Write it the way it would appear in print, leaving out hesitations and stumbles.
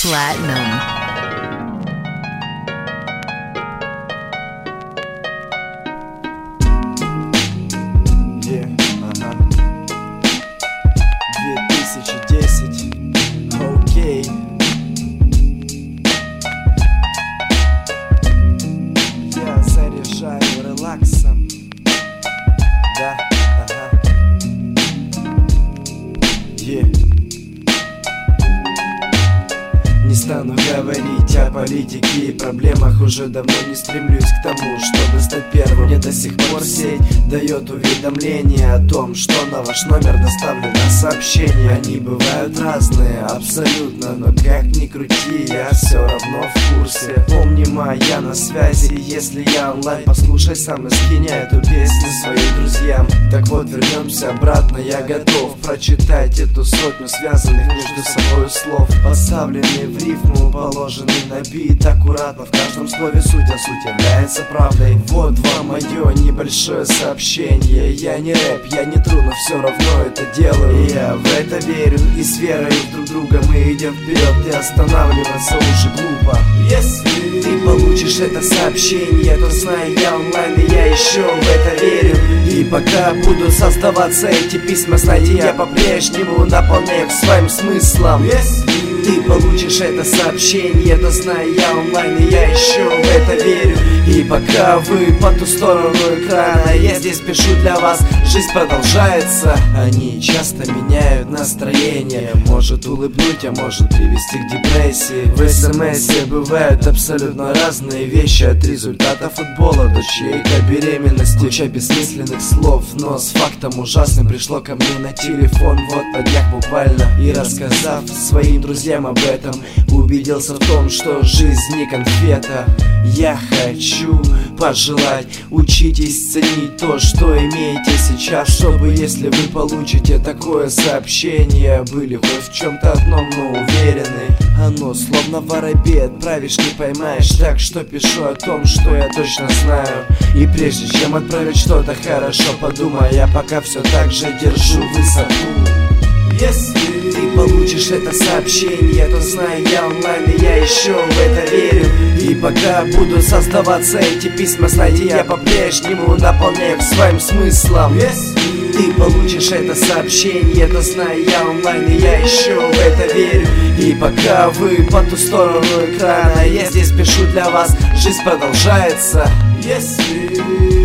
Platinum. Ага. 2010. Окей. Я заряжаю релаксом. Да, ага. Не стану говорить о политике и проблемах. Уже давно не стремлюсь к тому, чтобы стать первым. Мне до сих пор сеть дает уведомление о том, что на ваш номер доставлено сообщение. Они бывают разные, абсолютно, но как ни крути, я все равно в курсе. Помни, я на связи, если я онлайн, послушай сам и скинь эту песню своим друзьям. Так вот, вернемся обратно, я готов прочитать эту сотню связанных между собой слов, поставленные в рифму, положенный на бит. Аккуратно в каждом слове суть, а суть является правдой. Вот вам мое небольшое сообщение. Я не рэп, я не тру, но все равно это делаю. Я в это верю, и с верой в друг друга мы идем вперед, и останавливаться уже глупо. Если ты получишь это сообщение, то знай, я онлайн, и я еще в это верю. И пока будут создаваться эти письма, знайте, я по-прежнему наполняю их своим смыслом. Если ты получишь это сообщение, то знай, я онлайн, и я еще в это верю. И пока вы по ту сторону экрана, я здесь пишу для вас, жизнь продолжается. Они часто меняют настроение, может улыбнуть, а может привести к депрессии. В СМСе бывают абсолютно разные вещи, от результата футбола до чьей-то беременности. Куча бессмысленных слов, но с фактом ужасным пришло ко мне на телефон вот на днях буквально. И рассказав своим друзьям об этом, убедился в том, что жизнь не конфета. Я хочу пожелать, учитесь ценить то, что имеете сейчас, чтобы, если вы получите такое сообщение, были хоть в чем-то одном, но уверены. Оно словно воробей, отправишь, не поймаешь. Так что пишу о том, что я точно знаю. И прежде чем отправить что-то, хорошо подумай. Я пока все так же держу высоту. Если ты получишь это сообщение, то знай, я онлайн, и я еще в это верю. И пока будут создаваться эти письма, знайте, я по-прежнему наполняю их своим смыслом. Если ты получишь это сообщение, то знай, я онлайн, и я еще в это верю. И пока вы по ту сторону экрана, я здесь пишу для вас, жизнь продолжается. Если